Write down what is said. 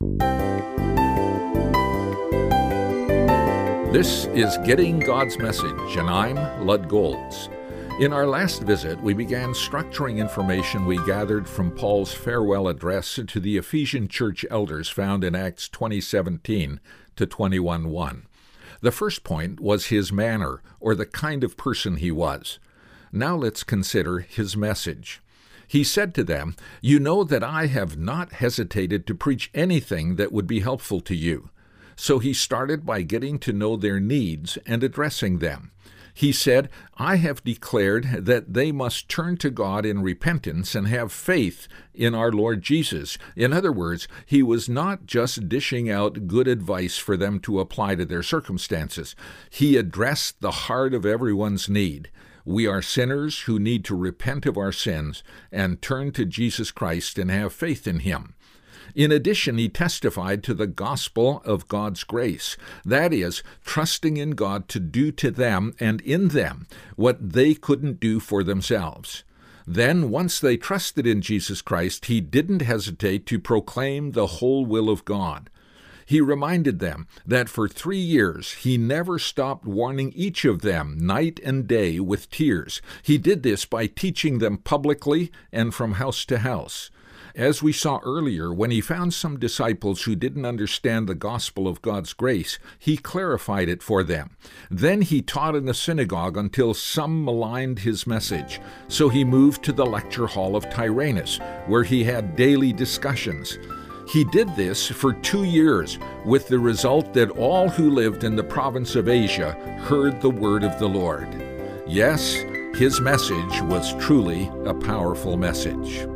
This is Getting God's Message, and I'm Lud Golds. In our last visit, we began structuring information we gathered from Paul's farewell address to the Ephesian church elders found in Acts 20:17 to 21:1. The first point was his manner, or the kind of person he was. Now let's consider his message. He said to them, "You know that I have not hesitated to preach anything that would be helpful to you." So he started by getting to know their needs and addressing them. He said, "I have declared that they must turn to God in repentance and have faith in our Lord Jesus." In other words, he was not just dishing out good advice for them to apply to their circumstances. He addressed the heart of everyone's need. We are sinners who need to repent of our sins and turn to Jesus Christ and have faith in him. In addition, he testified to the gospel of God's grace, that is, trusting in God to do to them and in them what they couldn't do for themselves. Then, once they trusted in Jesus Christ, he didn't hesitate to proclaim the whole will of God. He reminded them that for 3 years he never stopped warning each of them night and day with tears. He did this by teaching them publicly and from house to house. As we saw earlier, when he found some disciples who didn't understand the gospel of God's grace, he clarified it for them. Then he taught in the synagogue until some maligned his message. So he moved to the lecture hall of Tyrannus, where he had daily discussions. He did this for 2 years, with the result that all who lived in the province of Asia heard the word of the Lord. Yes, his message was truly a powerful message.